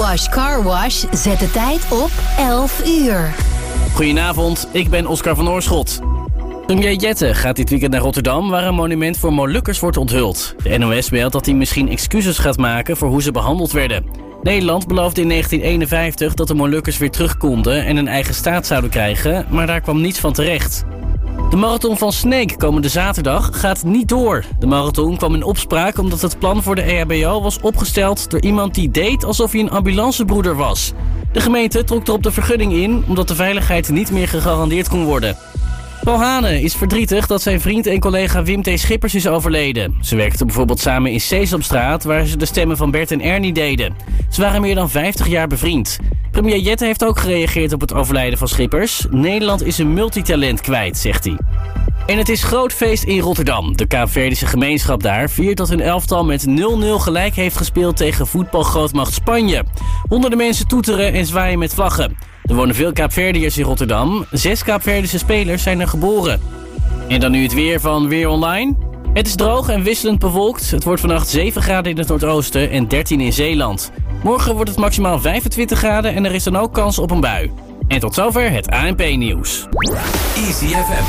Wash Car Wash zet de tijd op 11 uur. Goedenavond, ik ben Oscar van Oorschot. Premier Jette gaat dit weekend naar Rotterdam, waar een monument voor Molukkers wordt onthuld. De NOS meldt dat hij misschien excuses gaat maken voor hoe ze behandeld werden. Nederland beloofde in 1951 dat de Molukkers weer terug konden en een eigen staat zouden krijgen, maar daar kwam niets van terecht. De marathon van Sneek komende zaterdag gaat niet door. De marathon kwam in opspraak omdat het plan voor de EHBO was opgesteld door iemand die deed alsof hij een ambulancebroeder was. De gemeente trok erop de vergunning in omdat de veiligheid niet meer gegarandeerd kon worden. Paul Hane is verdrietig dat zijn vriend en collega Wim T. Schippers is overleden. Ze werkten bijvoorbeeld samen in Sesamstraat, waar ze de stemmen van Bert en Ernie deden. Ze waren meer dan 50 jaar bevriend. Premier Jette heeft ook gereageerd op het overlijden van Schippers. Nederland is een multitalent kwijt, zegt hij. En het is groot feest in Rotterdam. De Kaapverdische gemeenschap daar viert dat hun elftal met 0-0 gelijk heeft gespeeld tegen voetbalgrootmacht Spanje. Honderden mensen toeteren en zwaaien met vlaggen. Er wonen veel Kaapverdiërs in Rotterdam. 6 Kaapverdische spelers zijn er geboren. En dan nu het weer van Weer Online. Het is droog en wisselend bewolkt. Het wordt vannacht 7 graden in het noordoosten en 13 in Zeeland. Morgen wordt het maximaal 25 graden en er is dan ook kans op een bui. En tot zover het ANP-nieuws. Easy FM.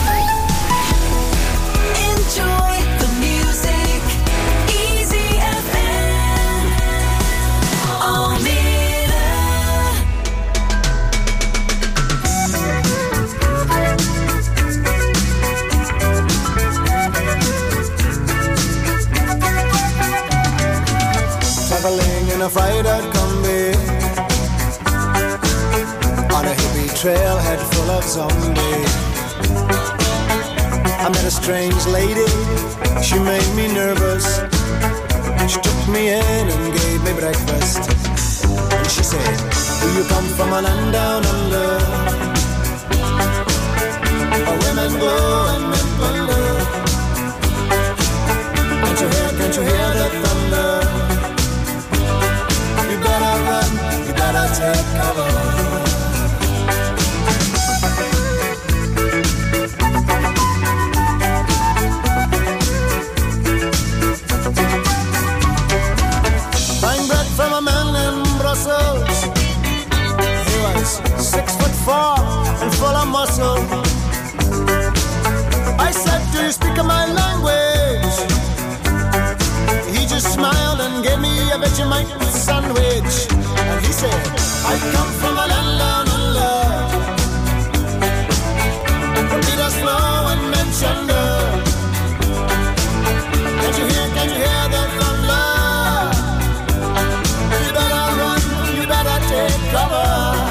Enjoy the music. Easy FM. Almere. Traveling in a fried-out combi on a hippie trailhead full of zombies. I met a strange lady, she made me nervous. She took me in and gave me breakfast. And she said, do you come from a land down under, where women go and men wonder? Can't you hear the thunder? You better run, you better take cover. Buying bread from a man in Brussels. He was 6'4" and full of muscle. I said, do you speak my language? He just smiled and gave me a Vegemite sandwich. And he said, I come from a land down under, beat us slow and mention the. Can't you hear the thunder? You better run, you better take cover.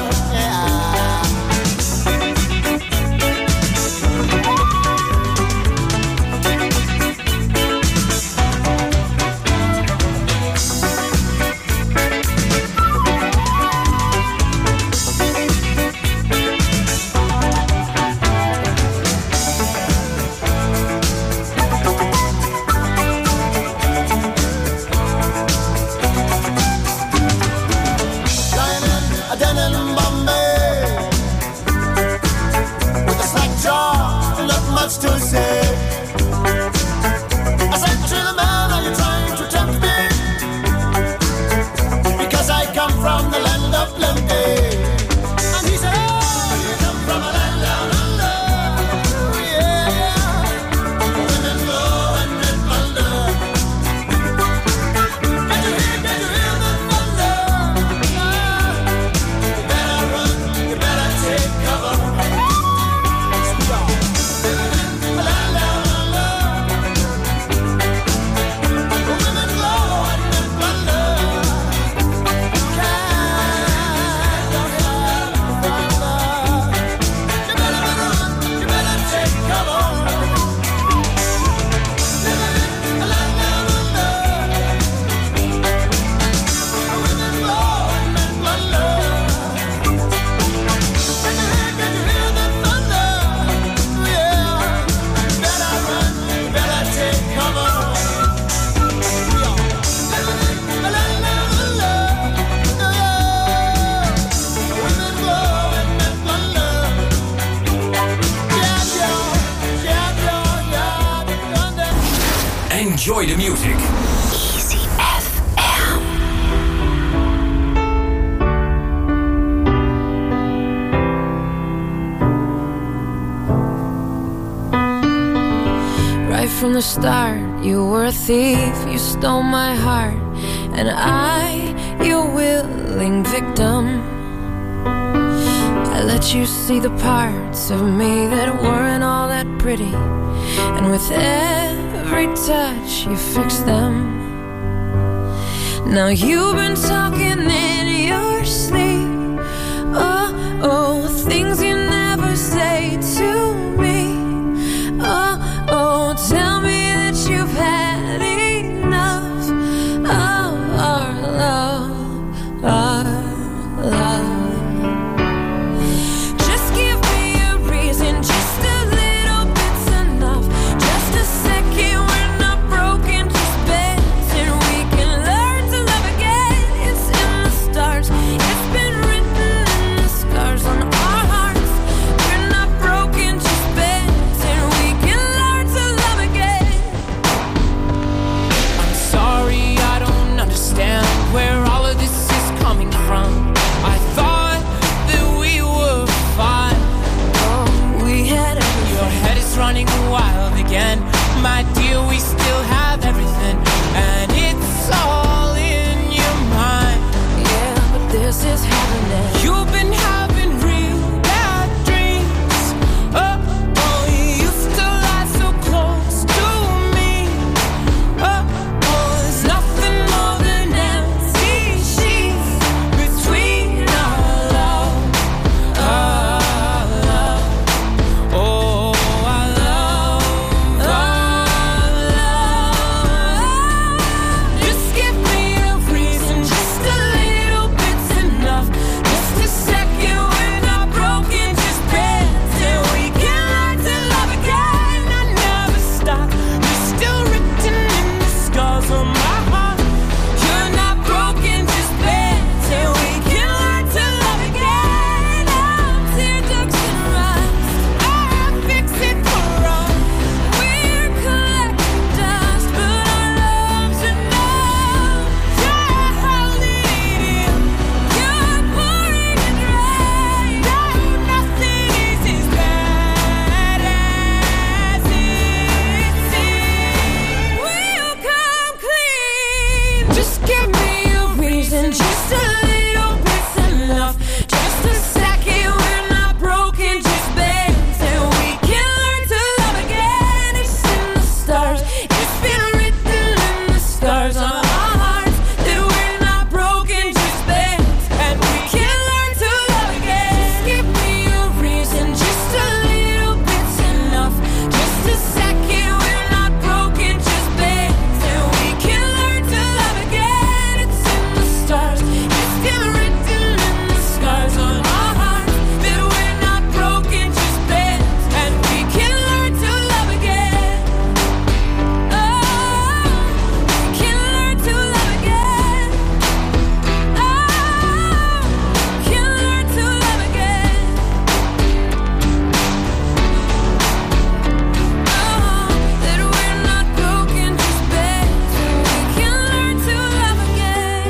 To say, I said to the man, are you trying to tempt me? Because I come from the land of plenty. And he said, oh, you come from a land down under. Yeah, women go and men wonder. Can you hear the thunder? You better run, you better take cover. Enjoy the music. Easy FM. the start, you were a thief, you stole my heart, and I, your willing victim. I let you see the parts of me that weren't all that pretty, and with every touch you fixed them. Now you've been talking in your sleep, oh, things you never say to me. Oh, tell me that you've had enough of our love, our love. Just give me a reason, just a little bit's enough. Just a second, we're not broken, just bends, and we can learn to love again. It's in the stars, it's been written in the scars on our hearts. We're not broken, just bends, and we can learn to love again. I'm sorry, I don't understand where all of this is coming from. I thought that we were fine. Oh, we had everything. Your head is running wild again. My dear, we still have everything, and it's all in your mind. Yeah, but this is happening. You've been having real bad dreams. Oh, you used to lie so close to me. Oh, there's nothing more than empty sheets between our love, our love. Oh, our love, our love. Just give me a reason, just a little bit's enough. Just a second, we're not broken, just bends, and we can learn to love again. I never stop, you're still written in the scars on my heart. You're not broken, just bends, and we can learn to love again. I'm tear ducts and rust, I fix it for us. We're collecting dust, but our love's enough. You're holding it in, you're pouring it rain. No, nothing is as bad as it seems. We'll come clean. Just give me a reason, just a little bit's enough. Just a second, we're not broken, just bends, and we can learn to love again. It's in the stars, it's been written in the scars on our hearts that we're not broken, just bends, and we can learn to love again. Just give me a reason, just a little bit's enough. Just a second, we're not broken, just bends, and we can learn to love again. It's in the stars, it's been written in the scars on our hearts that we're not broken, just bends, and we can learn to love again. Oh, we can learn to love again. Oh, we can learn to love again. Oh, that we're not broken, just bends, and we can learn to love again.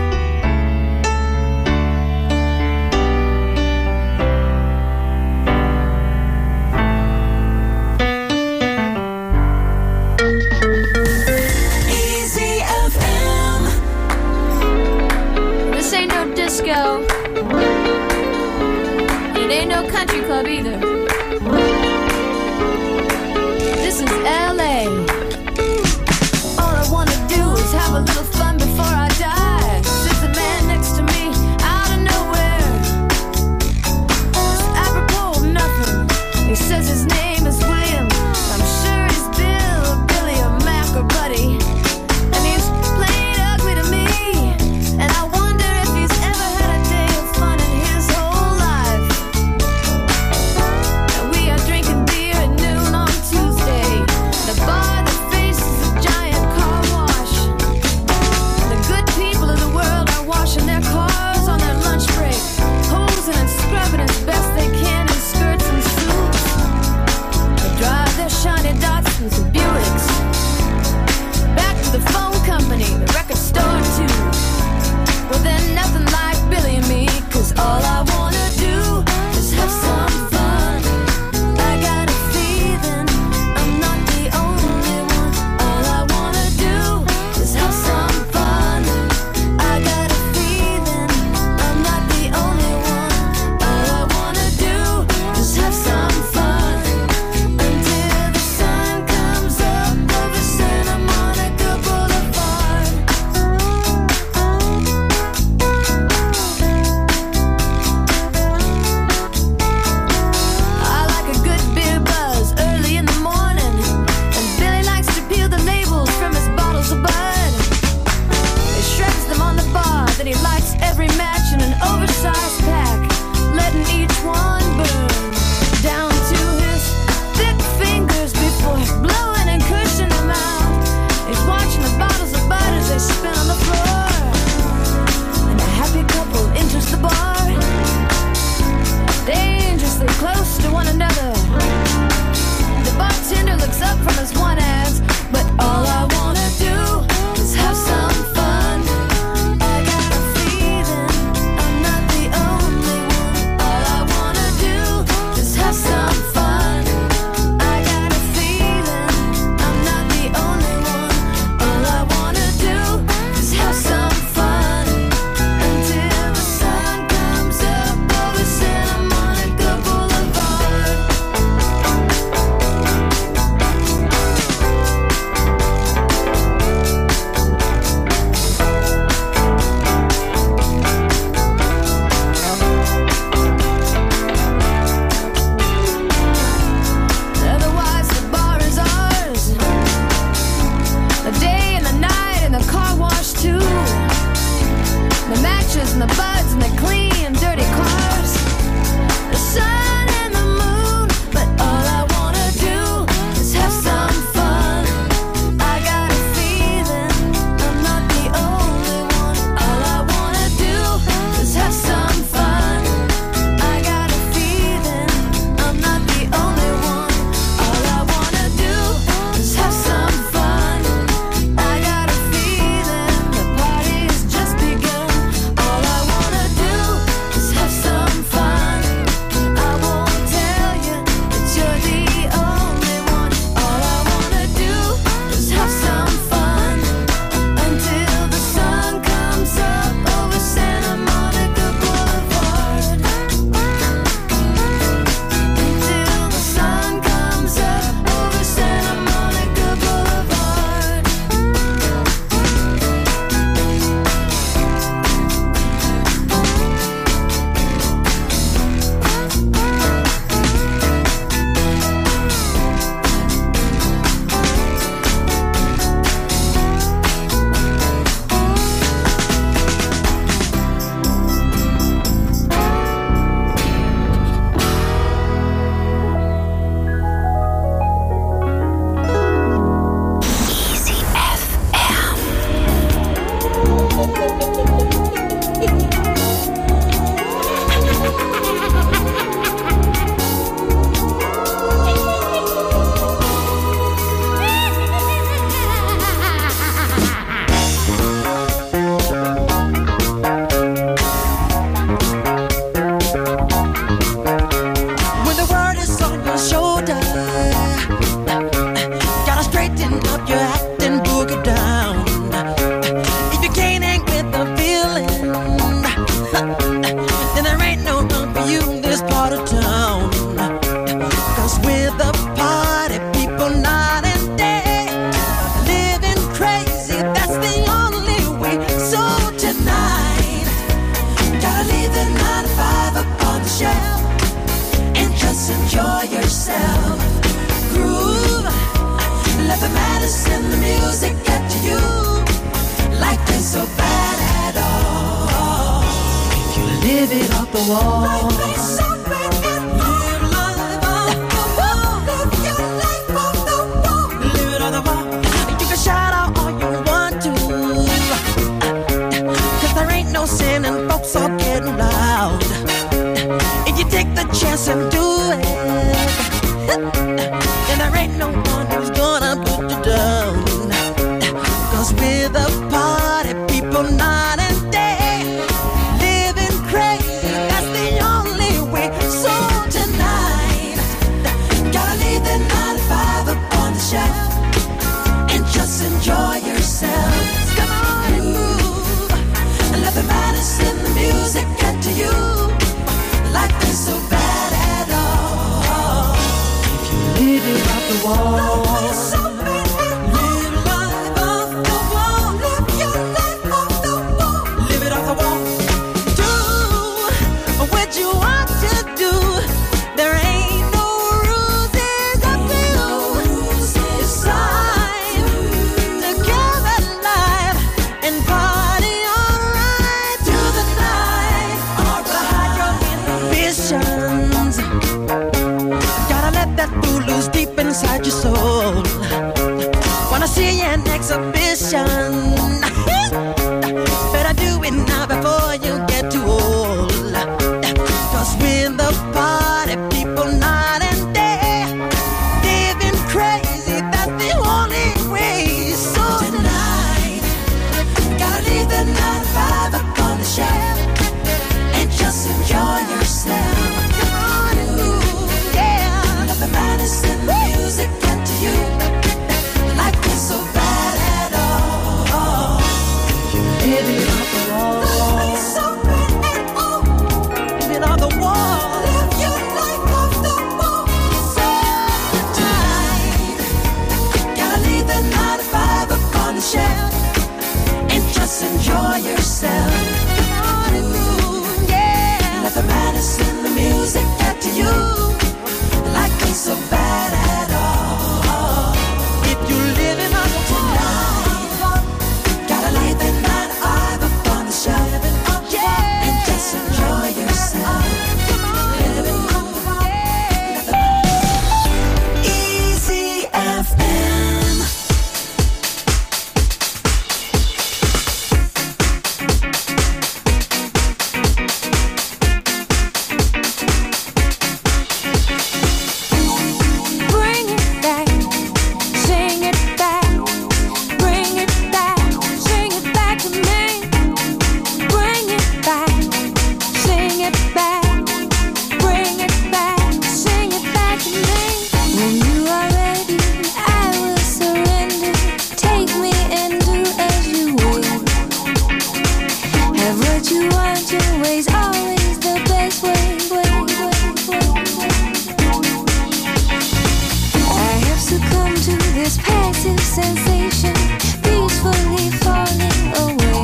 Easy FM. This ain't no disco. It ain't no country club either. This is LA. All I wanna do is have a little fun before I die. Sits a man next to me out of nowhere. Just apropos of nothing. He says his name is William. I'm sure he's Bill or Billy or Mac or Buddy. And he's plain ugly to me. And I wonder if he's ever had a day of fun in his whole life. then there ain't no room for you in this part of town. 'Cause we're the party people night and day, living crazy, that's the only way. So tonight, gotta leave the 9 to 5 up on the shelf and just enjoy yourself. Groove, let the madness and the music get to you. Life ain't so bad at all if you live it off the wall. Life ain't so bad at all. Live life off the wall. Live your life off the wall. Live it off the wall. You can shout out all you want to, 'cause there ain't no sin and folks are getting loud. If you take the chance and do it, then there ain't no one who's gonna put you down. 'Cause we're the party people night and day, living crazy, that's the only way. So tonight, gotta leave the 9 to 5 up on the shelf and just enjoy yourself. Come on and move, and let the madness and the music get to you. Life ain't so bad at all if you live it off the wall. Life ain't so bad at all. Live life off the wall. Live your life off the wall. Live it off the wall. Do what you want to do. There ain't no rules, it's up to you. It's time to give it life and party alright through the night. Alright, your inhibitions, gotta let that fool loose deep inside your soul. Wanna see an exhibition? Better do it now before you get too old. 'Cause we're the party people night and day, living crazy, that's the only way. So tonight, gotta leave the 9 to 5 up on the shelf and just enjoy yourself. Come on and move, yeah. Let the madness and the music get to you. Life is so bad at all. Live it off the wall. Life is so bad at all. Live it off the wall. Live your life off the wall. So tonight, gotta leave the 9 to 5 up on the shelf and just enjoy yourself. Come on and move, yeah. Let the madness and the music get to you. Life ain't so bad at all if you live it on the wall. Gotta leave the 9 to 5 up on the shelf, yeah, and just enjoy yourself. Come on, live it on the wall. Easy FM. Bring it back, sing it back, bring it back, sing it back to me. Bring it back, sing it back, bring it back, sing it back to me. When you are ready, I will surrender. Take me and do as you will. Have what you want, your way's always the best way. I have succumbed to this passive sensation, peacefully falling away.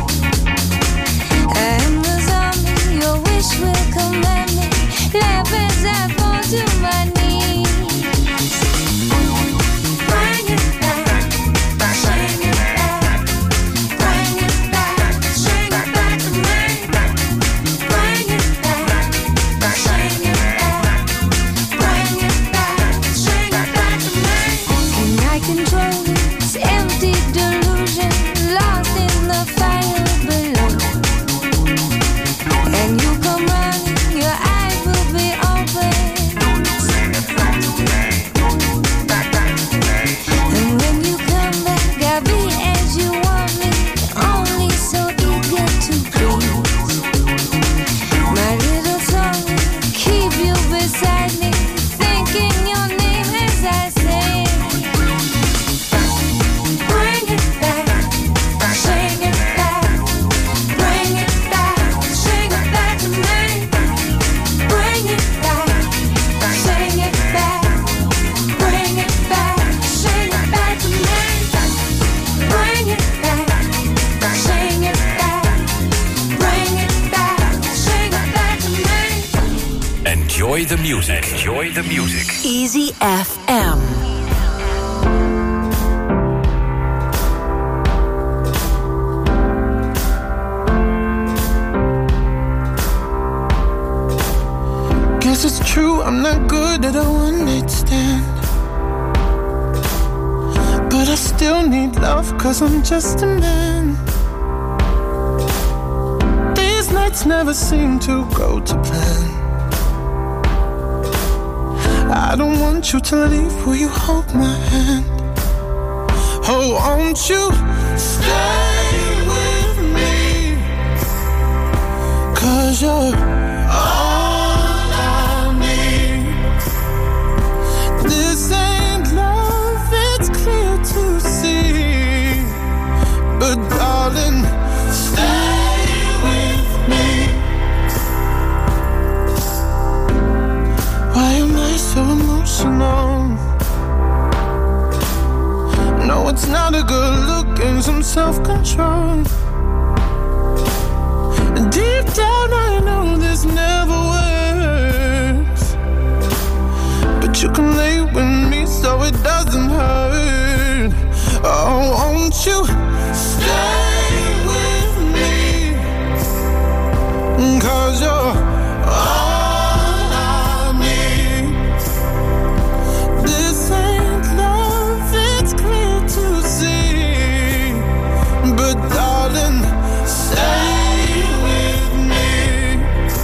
I am the zombie, your wish will command me. Laugh as I fall to my knees. Bring it back, sing it back, bring it back, sing it back to me. Enjoy the music. Enjoy the music. Easy FM. Guess it's true, I'm not good at a one-night stand. But I still need love, cause I'm just a man. These nights never seem to go to plan. I don't want you to leave, will you hold my hand? Oh, won't you stay with me? Cause you're all I need. This ain't love, it's clear to see. But darling, stay with me. Why am I so emotional? No, it's not a good look and some self-control. Deep down I know this never works, but you can lay with me so it doesn't hurt. Oh, won't you stay with me? Cause you're all I need. This ain't love, it's clear to see. But darling, stay with me.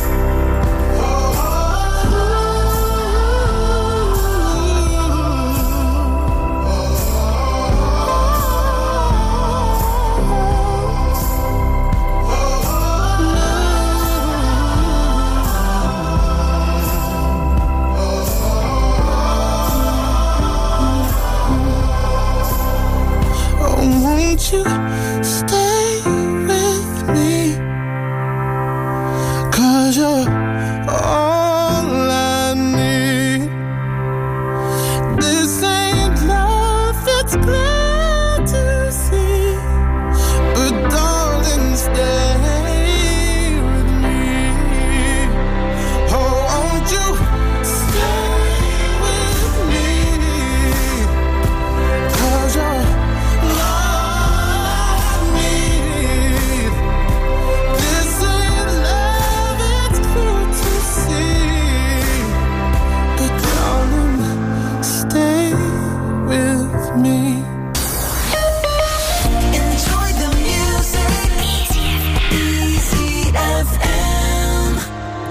Oh, won't you stay with me? Cause you're all I need. This ain't love, it's clear to see. But darling, stay with me. Oh, won't you stay with me? Cause you're all I need. This ain't love, it's clear to see. But darling, stay with me. Enjoy the music. Easy FM.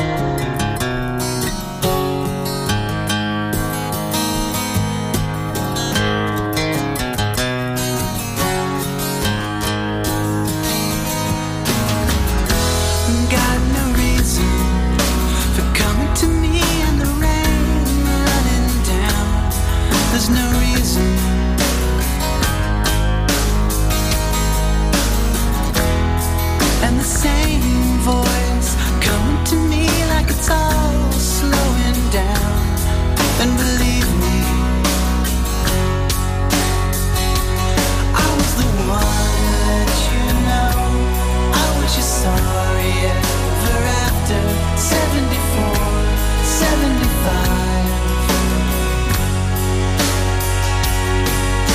Got no reason for coming to me in the rain, running down. There's no reason. And the same voice coming to me like it's all slowing down. And believe me, I was the one to let you know I was your sorry ever after 74, 75.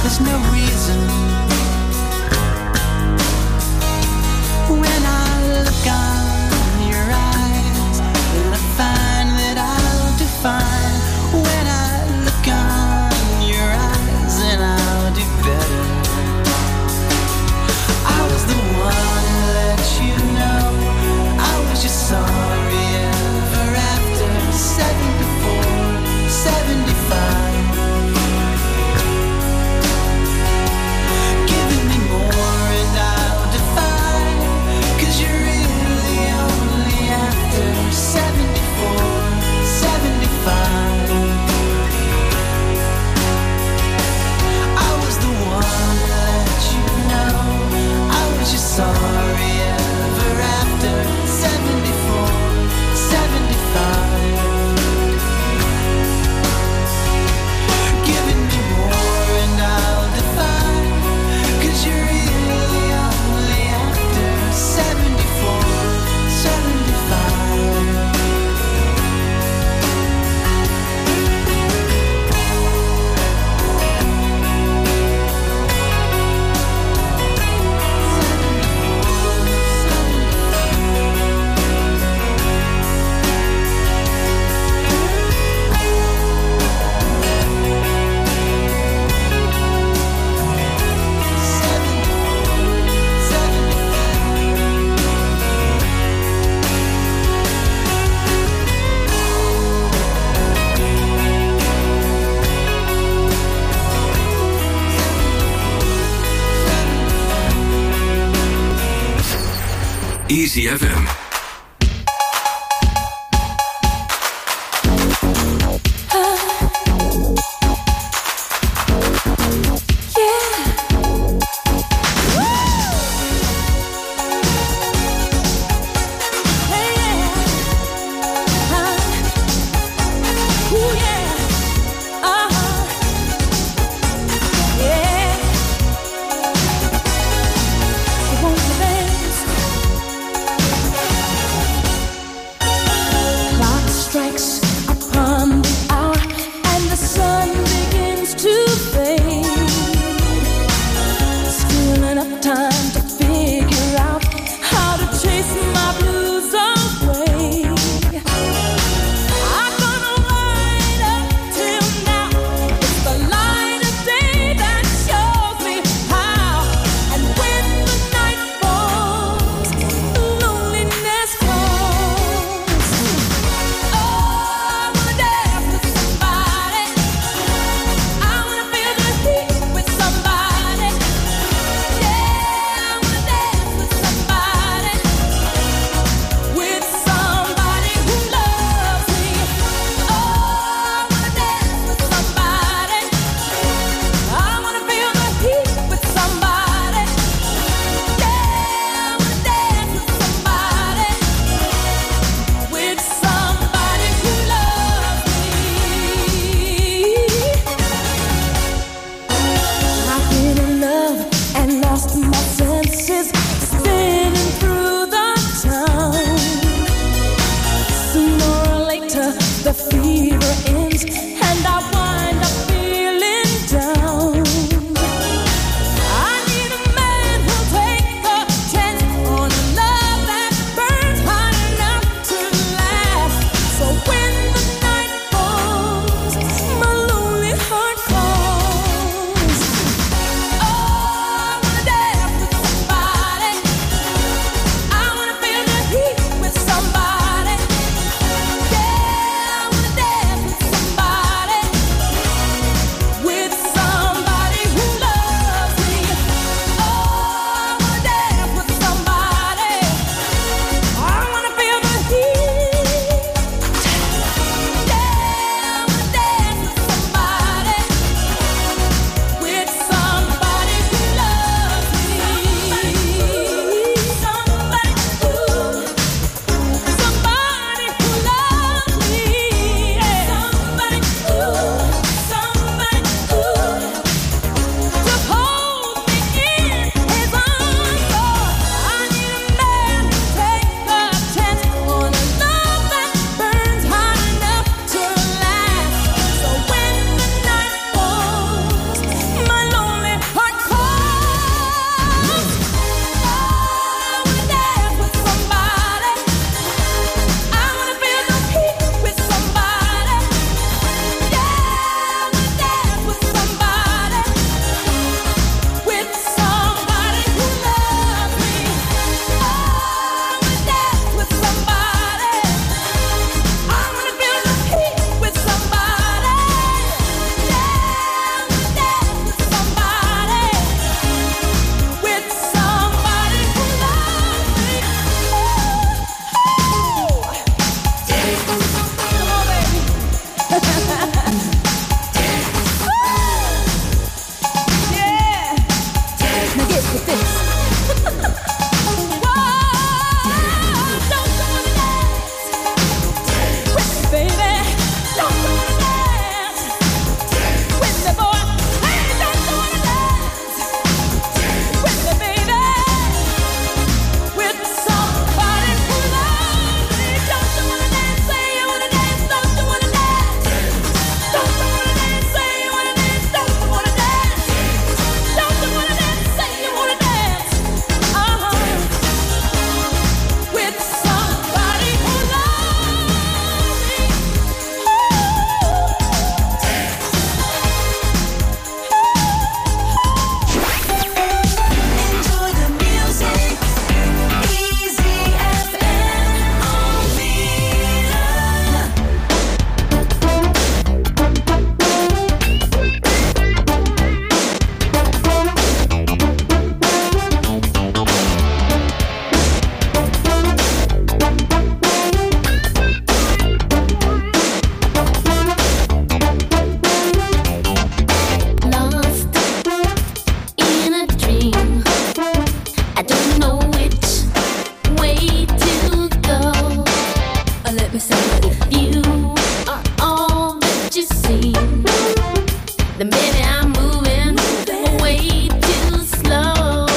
there's no reason. When I look on your eyes, well, I find that I'll define. When I look on your eyes, and I'll do better. I was the one who let you know I was just sorry ever after 74, 75. Giving me more and I'll defy, 'cause you're really only after 74, 75. I was the one to let you know I was just sorry ever after 74, 75. Giving me more and I'll defy, 'cause you're really only after 74, 75. Easy FM. I'm moving way too slow.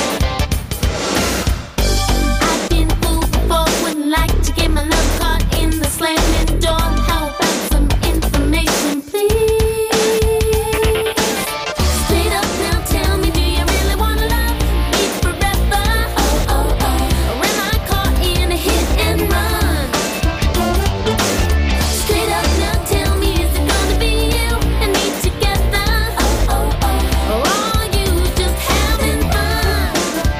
I've been fooled before, wouldn't like to get my love caught in the slamming door. How about some information, please? Straight up now, tell me, do you really wanna love me forever? Oh, oh, oh. Or am I caught in a hit and run? Straight up now, tell me, is it gonna be you and me together? Oh, oh, oh. Or are you just having fun?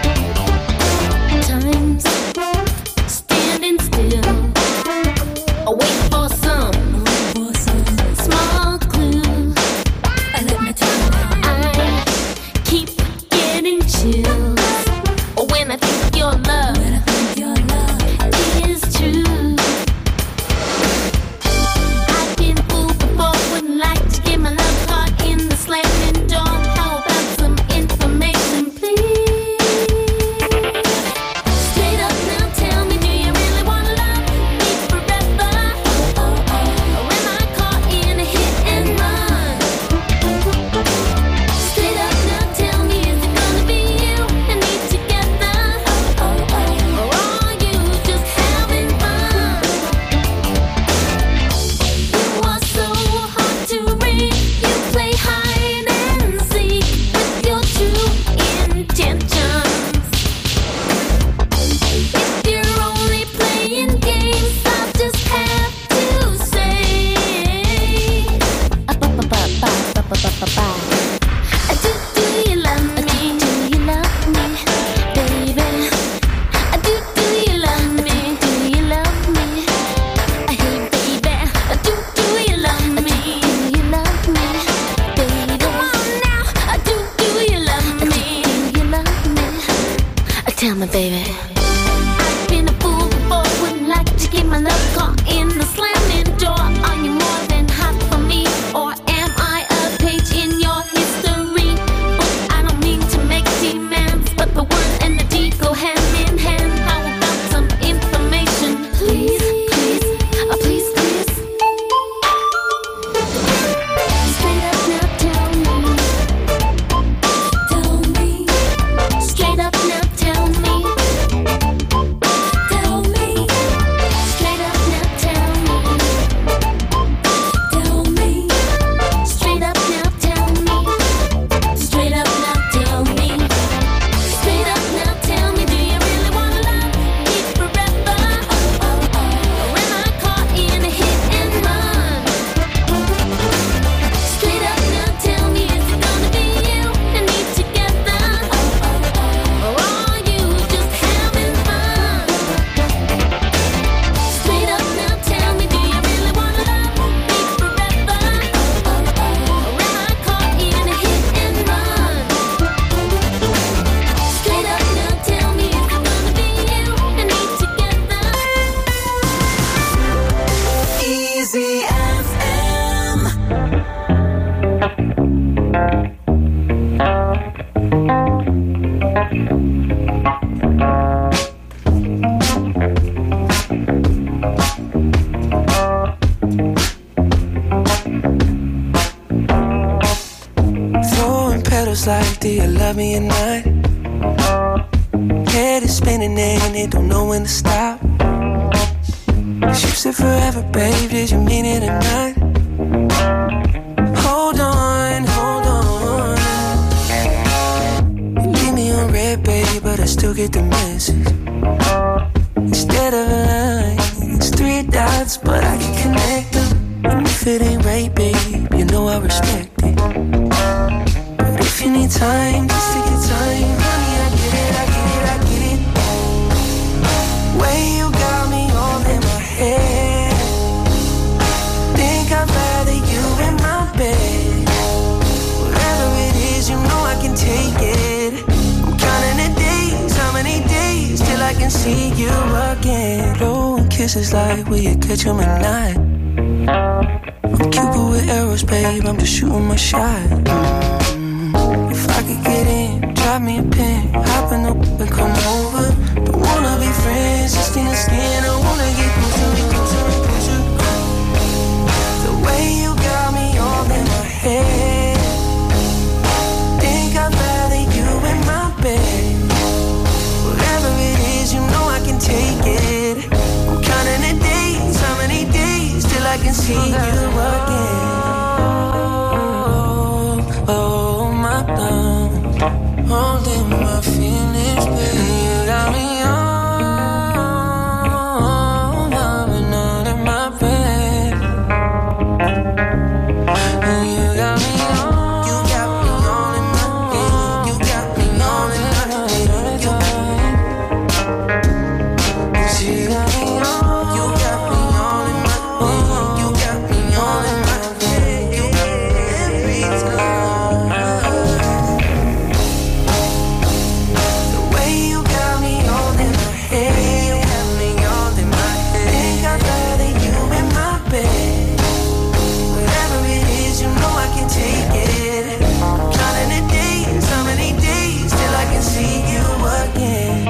Time's standing still, wait for some small clue. Let me tell you, I keep getting chills when I think your love is true. I've been fooled before, wouldn't like to get my love caught in the slamming door. How about some information, please? Straight up now, tell me, do you really wanna love me forever? Oh, oh, oh. Or am I caught in a hit and run? Straight up now, tell me, is it gonna be you and me together? Oh, oh, oh. Or are you just having fun? You are so hard to read. You play hide and seek with your true intentions. If you're only playing games, I'll just have to say, do you love me? Do you love me, baby? Do you love me? Do you love me? Hey, baby, do you love me? Do you love me, baby? Come on now, do you love me? Do you love me? Tell me, baby. I've been a fool before, wouldn't like to get my love caught in the slamming door. Are you more than hot for me, or am I a page in your history book? I don't mean to make demands, but the word and the deed go hand in hand. How about some information, please, please, please, please? Straight up now, tell me. Straight up now, tell me. Straight up now, tell me. Straight up now, tell me. Straight up now, tell me. Straight up now, tell me, do you really wanna love me forever? Oh, oh, oh. Or am I caught in a hit and run? Straight up now, tell me, is it gonna be you and me together? Oh, oh, oh. Or are you just having fun? Straight up now, tell me, do you really wanna love me forever? Oh, oh, oh. Or am I caught in a hit and run? Straight up now, tell me, is it gonna be you and me together? Easy FM. Throwing petals like, do you love me or not? Head is spinning and it don't know when to stop. You said forever, babe, did you mean it or not? Hold on, hold on. You leave me on red, babe, but I still get the message. Instead of a line, it's 3 dots, but I can connect them. And if it ain't right, babe, you know I respect it. But if you need time, just take your time. Honey, I get it, I get it, I get it. Way you got me all in my head. Think I'd rather you in my bed. Whatever it is, you know I can take it. I'm counting the days, how many days till I can see you again. Blowing kisses like, will you catch 'em or not? I'm Cupid with arrows, babe, I'm just shooting my shot. If I could get in, drop me a pin, hop in the whip and come over. Don't wanna be friends, just in the skin, I wanna get closer and closer and closer. The way you got me all in my head. see you again. Oh, my thumbs holding my feelings, baby. You got me on, loving under my bed. You got me on. You got me on in my head. You got me on in my head. You got me on. You got me on in my head. You got me on in my head. Every time. The way you got me on in my head. You got me on in my head. Think I'd rather you in my bed. Whatever it is, you know I can take it. Counting the days, how many days till I can see you again?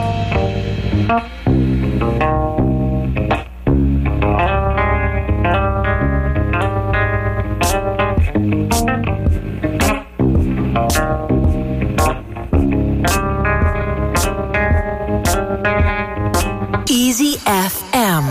Easy FM.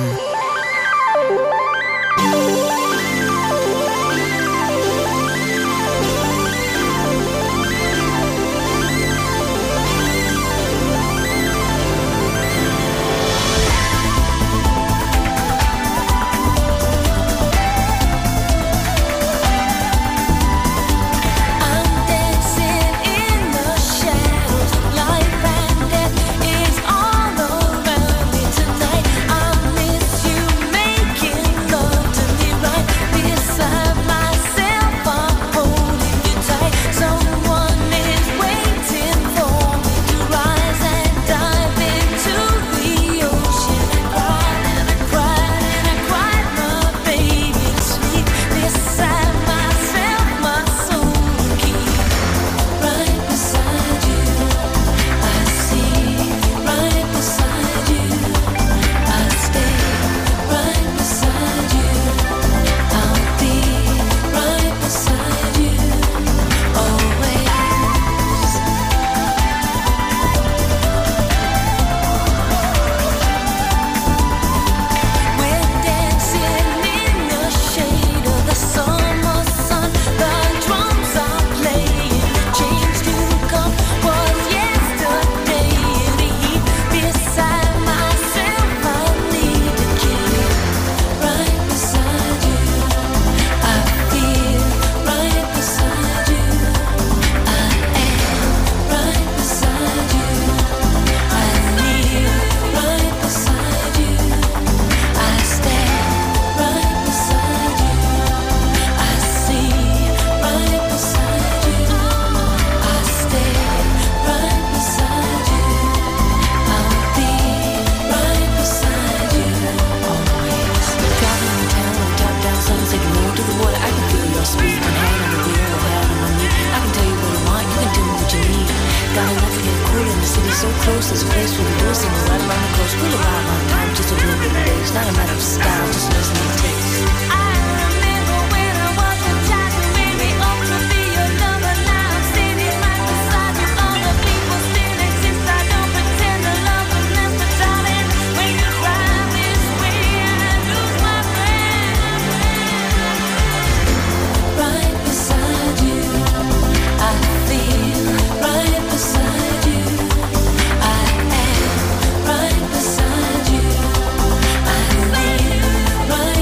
I'm dancing in the shadows. Life and death is all around me tonight. I miss you making love to me right beside myself. I'm holding you tight. Someone is waiting for me to rise and dive into the ocean. I cried and I cried my baby to sleep beside myself. My soul will keep right beside you. I see right beside you. I stay right beside you. I'll be right beside you always. We're dancing in the shade of the summer sun. The drums are playing. The change to come was yesterday. The heat beside myself. I need to keep right beside you. I feel right beside you. I am right beside you. I kneel right beside you. I stand right beside you. I see right beside you. I stay right beside you. I'll be right beside you always. Driving in town with top down sunset, roll to the water. I can feel your speed. One hand on the wheel, one hand on me. I can tell you what I want, you can tell me what you need. Got enough to get cool in the city so close. There's a place where we do singing right around the coast. We'll arrive on time, just a little bit of days. Not a matter of style, just listening to taste. I remember when I was a child, you made me up to be your lover. Now I'm sitting right beside you. Other people still exist. I don't pretend to love them less, but darling, when you drive this way, I lose my breath. Right beside you, I feel right beside you. I am right beside you. I live right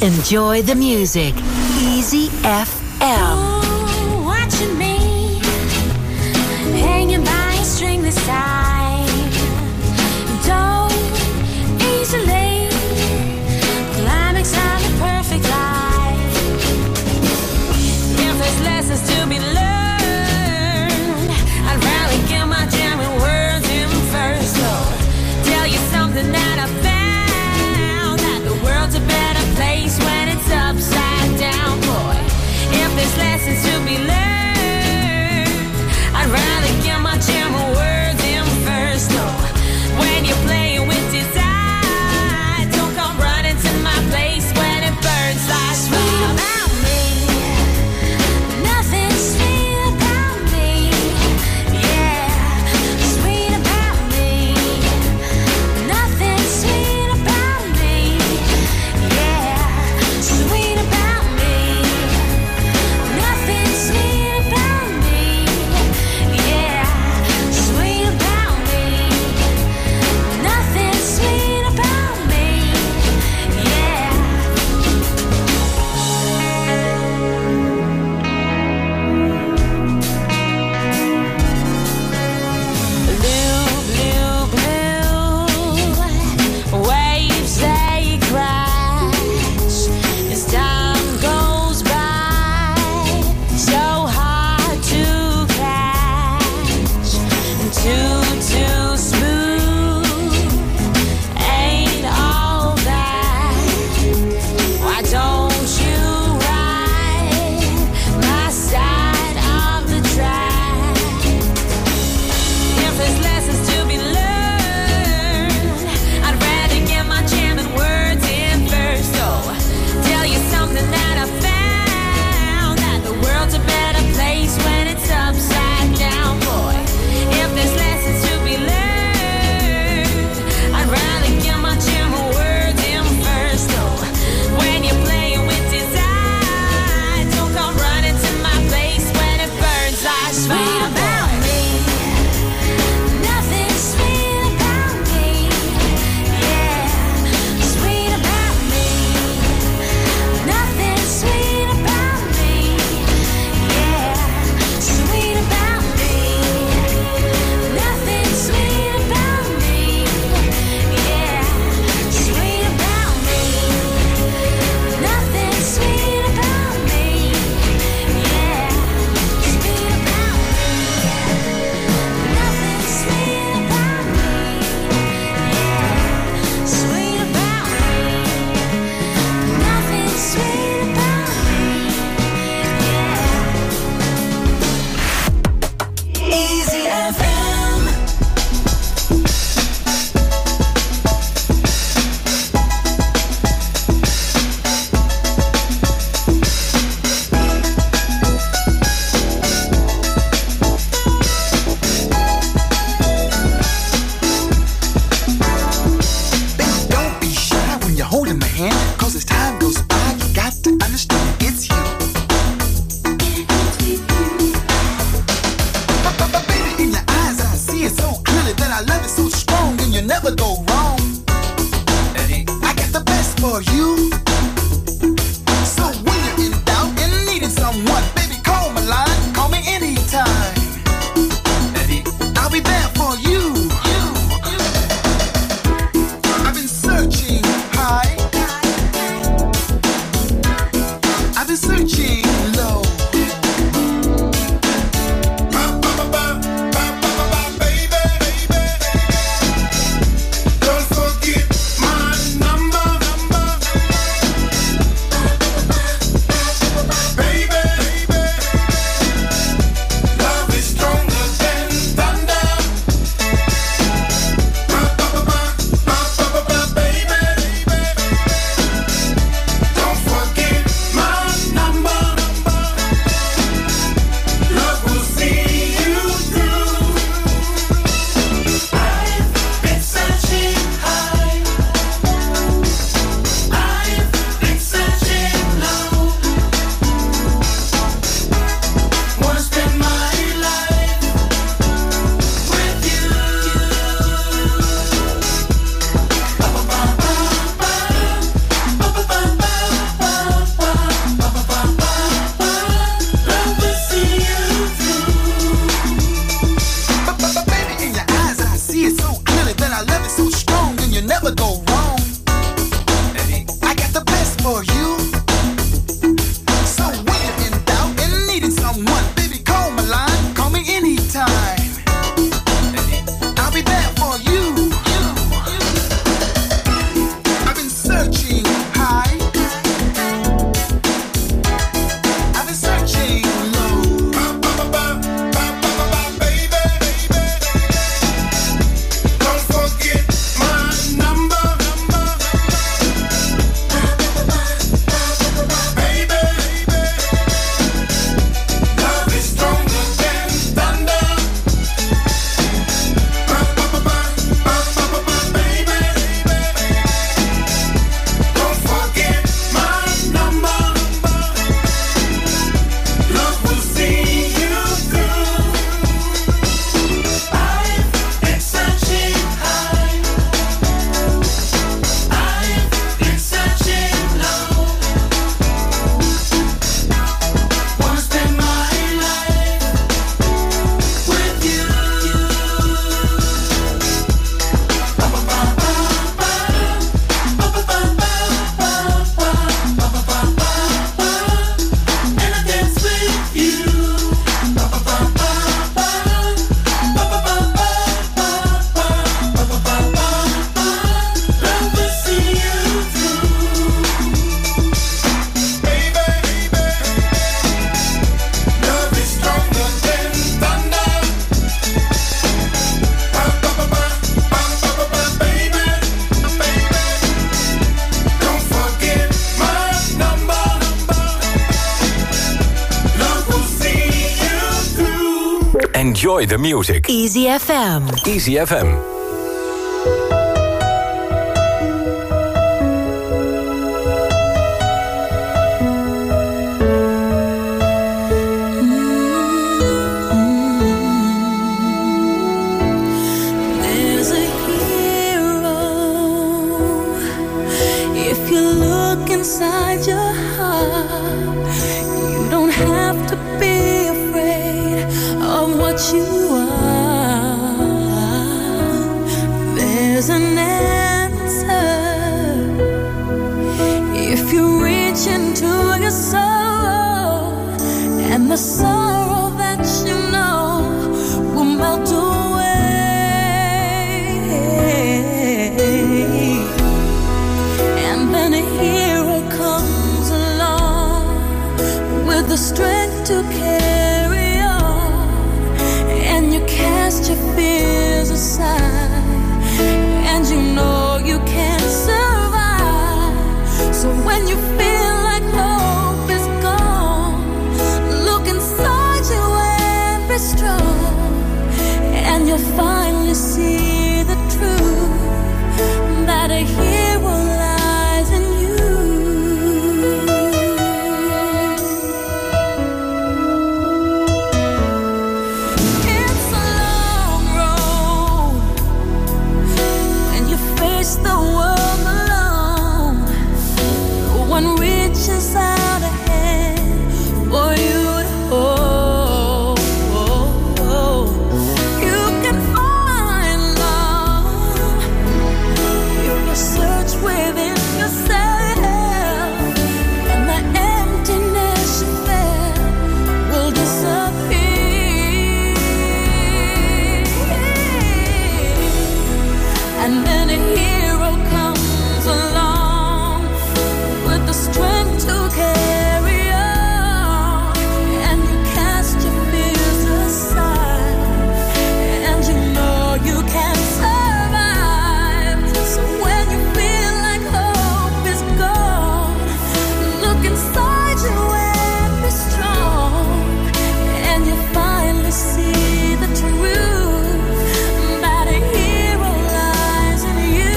Enjoy the music. Easy FM. Ooh, watching me hanging by a string this time. Don't easily climax of the perfect life. If there's lessons to be learned, I'd rather get my jamming words in first. So tell you something that I found, that the world's a better place when it's upside down, boy. If there's lessons to be learned, I'd rather get my jamming words in Enjoy the music. Easy FM. Easy FM. There's a hero. If you look inside your heart, you don't have to be afraid of what you are. There's an answer if you reach into your soul, and the sorrow that you know will melt away. And then a hero comes along with the strength to carry on, and you cast your fears aside, and you know you can't survive. So when you feel like hope is gone, look inside you and be strong, and you'll finally see the truth that a hero lies in you. It's a long road when you face the world alone. No one reaches out a hand for you to hold. You can find love if you search within yourself, and the emptiness you felt will disappear. And then a hero comes along with the strength to carry on, and you cast your fears aside, and you know you can survive. So when you feel like hope is gone, look inside you and be strong, and you finally see the truth that a hero lies in you.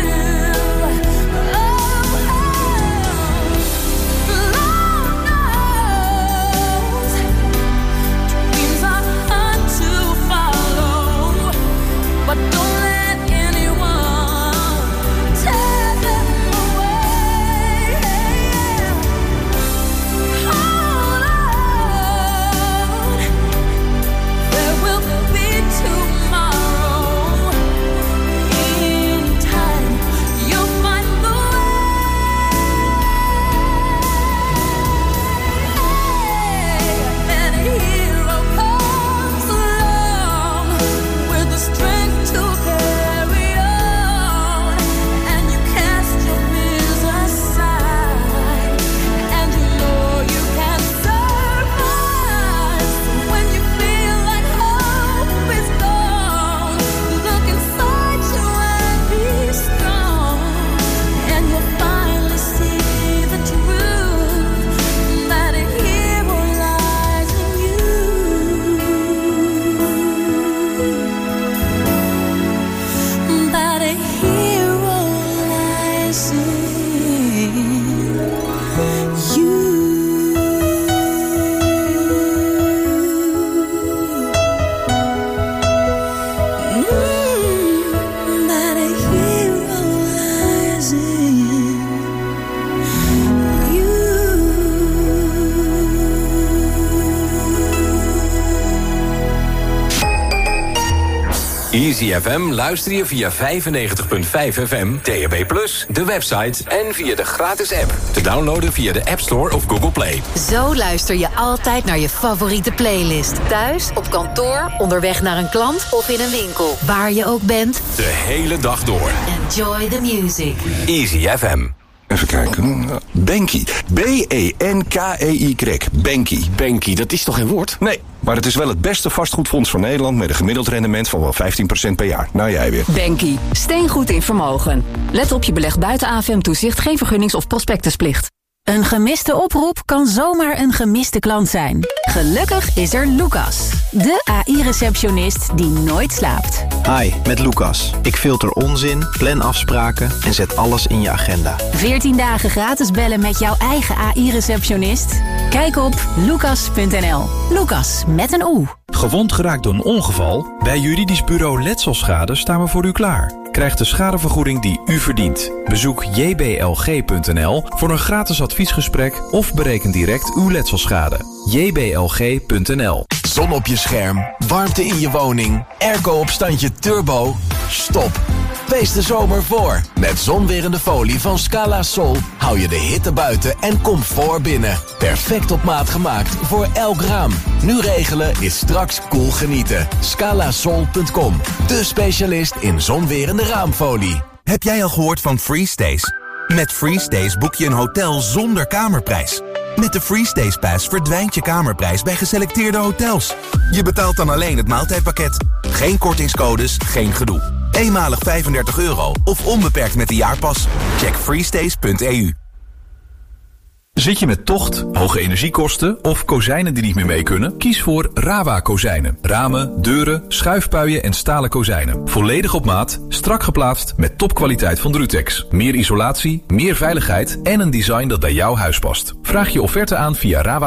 Lord knows dreams are hard to follow, but don't let anyone tear them away. Hold on, there will be tomorrow. In time, you'll find the way. And a hero comes along with the strength to carry on, and you cast your fears aside, and you know you can survive. So when you feel like hope is gone, look inside you and be strong, and you'll finally see the truth that a hero lies in you. That a hero lies in you. That a hero lies in you. Easy FM luister je via 95.5 FM, DAB+, de website en via de gratis app. Te downloaden via de App Store of Google Play. Zo luister je altijd naar je favoriete playlist. Thuis, op kantoor, onderweg naar een klant of in een winkel. Waar je ook bent. De hele dag door. Enjoy the music. Easy FM. Even kijken. Benki. B-E-N-K-E-Y. Benki. Benki, dat is toch geen woord? Nee, maar het is wel het beste vastgoedfonds van Nederland met een gemiddeld rendement van wel 15% per jaar. Nou, jij weer. Benki. Steengoed in vermogen. Let op, je belegt buiten AFM-toezicht, geen vergunnings- of prospectusplicht. Een gemiste oproep kan zomaar een gemiste klant zijn. Gelukkig is er Lucas, de AI-receptionist die nooit slaapt. Hi, met Lucas. Ik filter onzin, plan afspraken en zet alles in je agenda. 14 dagen gratis bellen met jouw eigen AI-receptionist? Kijk op lucas.nl. Lucas met een O. Gewond geraakt door een ongeval? Bij Juridisch Bureau Letselschade staan we voor u klaar. Krijg de schadevergoeding die u verdient. Bezoek jblg.nl voor een gratis adviesgesprek of bereken direct uw letselschade. jblg.nl. Zon op je scherm, warmte in je woning, airco op standje turbo. Stop. Wees de zomer voor. Met zonwerende folie van Scala Sol hou je de hitte buiten en comfort binnen. Perfect op maat gemaakt voor elk raam. Nu regelen is straks cool genieten. Scalasol.com, de specialist in zonwerende raamfolie. Heb jij al gehoord van FreeStays? Met FreeStays boek je een hotel zonder kamerprijs. Met de FreeStays Pass verdwijnt je kamerprijs bij geselecteerde hotels. Je betaalt dan alleen het maaltijdpakket. Geen kortingscodes, geen gedoe. Eenmalig €35 of onbeperkt met de jaarpas. Check freestays.eu. Zit je met tocht, hoge energiekosten of kozijnen die niet meer mee kunnen? Kies voor Rawa kozijnen. Ramen, deuren, schuifpuien en stalen kozijnen. Volledig op maat, strak geplaatst met topkwaliteit van Drutex. Meer isolatie, meer veiligheid en een design dat bij jouw huis past. Vraag je offerte aan via Rawa.